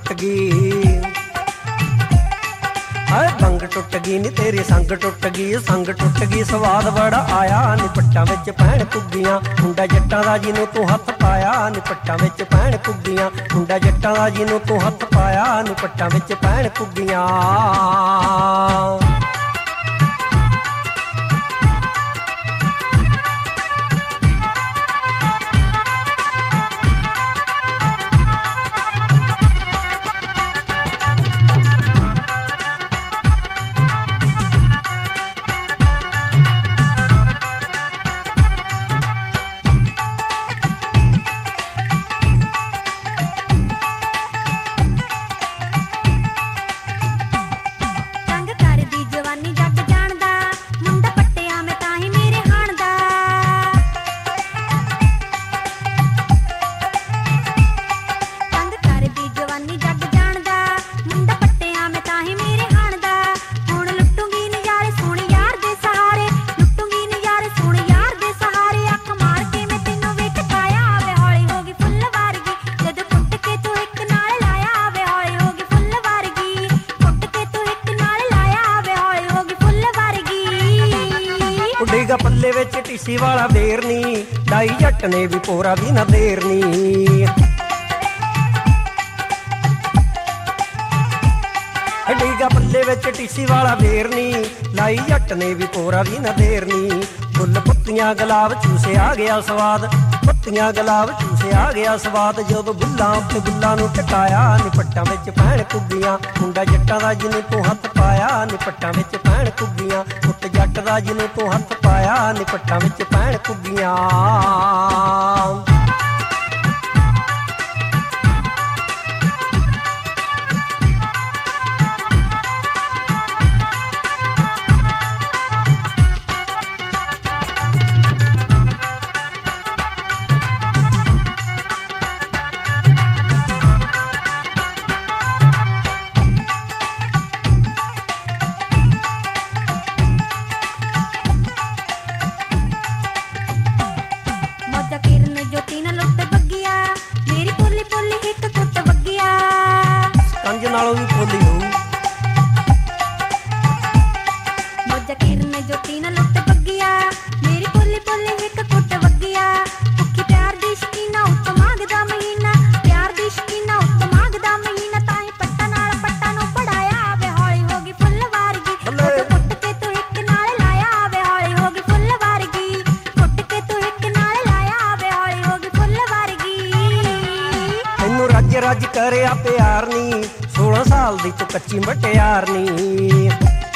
टुट गई, हाय बंग टुट गई नी तेरी संग टुट गई स्वाद बड़ा आया नी पट्टां विच पैण कुग्गियां मुंडा जट्टां दा जिन्नू तू हत्थ पाया नी पट्टां विच पैण कुग्गियां मुंडा जट्टां दा जिन्नू तू हत्थ पाया नी पट्टां विच पैण कुग्गियां। ਡਿਗਾ ਪੱਲੇ ਵਿੱਚ ਟੀਸੀ ਵਾਲਾ ਵੇਰ ਨੀ ਡਾਈ ਜੱਟ ਨੇ ਵੀ ਪੋਰਾ ਵੀ ਨਾ ਦੇਰ ਨੀ, ਡਿਗਾ ਪੱਲੇ ਵਿੱਚ ਟੀਸੀ ਵਾਲਾ ਵੇਰ ਨੀ ਲਾਈ ਜੱਟ ਨੇ ਵੀ ਪੋਰਾ ਵੀ ਨਾ ਦੇਰ ਨੀ। ਫੁੱਲ ਪੱਤੀਆਂ ਗੁਲਾਬ ਚੂਸਿਆ ਗਿਆ ਸਵਾਦ, ਪੱਤੀਆਂ ਗੁਲਾਬ ਚੂਸਿਆ ਗਿਆ ਸਵਾਦ ਜਦੋਂ ਬੁੱਲਾਂ ਉੱਤੇ ਬੁੱਲਾਂ ਨੂੰ ਟਕਾਇਆ ਨੀ ਪੱਟਾਂ ਵਿੱਚ ਪੈਣ ਕੁੱਗੀਆਂ ਮੁੰਡਾ ਜੱਟਾਂ ਦਾ ਜਿਹਨੂੰ ਤੂੰ ਹੱਥ ਪਾਇਆ ਨੀ ਪੱਟਾਂ ਵਿੱਚ ਪੈਣ ਕੁੱਗੀਆਂ ਪੁੱਤ ਜੱਟ ਦਾ ਜਿਹਨੂੰ ਤੂੰ ਹੱਥ ਪਾਇਆ ਨੀ ਪੱਟਾਂ ਵਿੱਚ ਪੈਣ ਕੁੱਗੀਆਂ। ਕੰਜ ਨਾਲੋਂ ਵੀ ਪੋਲੀ ਹੋਊ ਮੋਜਾ ਕਿਰਨ ਜੋਤੀ ਨਾ ਲੁੱਟ ਬੱਗਿਆ ਮੇਰੀ ਪੋਲੀ ਪੋਲੀ ਇੱਕ ਕੁੱਟ ਵੱਗਿਆ ਭੁੱਖੀ ਪਿਆਰ ਦੀ ਸ਼ਕੀਨਾ ਉੱਤ ਮੰਗਦਾ ਮਹੀਨਾ ਪਿਆਰ ਦੀ ਸ਼ਕੀਨਾ ਉੱਤ ਮੰਗਦਾ ਮਹੀਨਾ ਤਾਂ ਹੀ ਪੱਟਾ ਨਾਲ ਪੱਟਾ ਨੂੰ ਪੜਾਇਆ ਵੇ ਹੌਲੀ ਹੋ ਗਈ ਫੁੱਲ ਵਾਰਗੀ ਕੁੱਟ ਕੇ ਤੂੰ ਇੱਕ ਨਾਲ ਲਾਇਆ ਵੇ ਹੌਲੀ ਹੋ ਗਈ ਫੁੱਲ ਵਾਰਗੀ ਕੁੱਟ ਕੇ ਤੂੰ ਇੱਕ ਨਾਲ ਲਾਇਆ ਵੇ ਹੌਲੀ ਹੋ ਗਈ ਫੁੱਲ ਵਾਰਗੀ। ਤੈਨੂੰ ਰੱਜ ਰੱਜ ਕਰਿਆ ਪਿਆਰ ਨੀ 16 ਸਾਲ ਦੀ ਤੂੰ ਕੱਚੀ ਮਟਿਆਰ ਨੀ,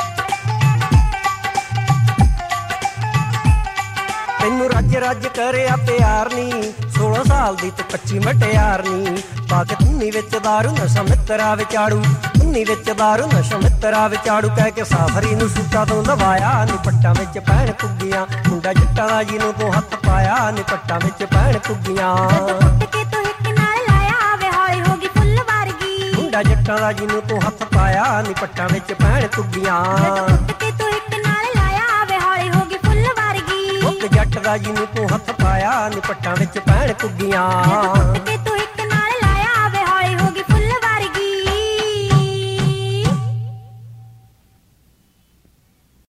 ਤੈਨੂੰ ਰੱਜ ਰੱਜ ਕਰਿਆ ਪਿਆਰ ਨੀ 16 ਸਾਲ ਦੀ ਤੂੰ ਕੱਚੀ ਮਟਿਆਰ ਨੀ। ਪਾ ਕੇ ਧੁੰਨੀ ਵਿੱਚ ਦਾਰੂ ਨਸ਼ਾ ਮਿੱਤਰਾ ਵਿਚਾੜੂ ਧੁੰਨੀ ਵਿੱਚ ਦਾਰੂ ਨਸ਼ਾ ਮਿੱਤਰਾ ਵਿਚਾੜੂ ਕਹਿ ਕੇ ਸਾਫਰੀ ਨੂੰ ਸੂਟਾਂ ਤੋਂ ਲਵਾਇਆ ਨੀ ਪੱਟਾਂ ਵਿੱਚ ਪੈਣ ਕੁੱਗੀਆਂ ਮੁੰਡਾ ਜੱਟਾਂ ਦਾ ਜਿਹਨੂੰ ਤੂੰ ਹੱਥ ਪਾਇਆ ਨੀ ਪੱਟਾਂ ਵਿੱਚ ਪੈਣ ਕੁੱਗੀਆਂ। ਜੱਟਾਂ ਦਾ ਜਿਹਨੂੰ ਤੂੰ ਹੱਥ ਪਾਇਆ ਨੀ ਪੱਟਾਂ ਵਿੱਚ ਪੈਣ ਕੁੱਗੀਆਂ ਕੇ ਤੂੰ ਇੱਕ ਨਾਲ ਲਾਇਆ ਵੇ ਹੌਲੀ ਹੋ ਗਈ ਫੁੱਲ ਵਰਗੀ ਜੱਟ ਦਾ ਜਿਹਨੂੰ ਤੂੰ ਹੱਥ ਪਾਇਆ ਨੀ ਪੱਟਾਂ ਵਿੱਚ ਪੈਣ ਕੁੱਗੀਆਂ।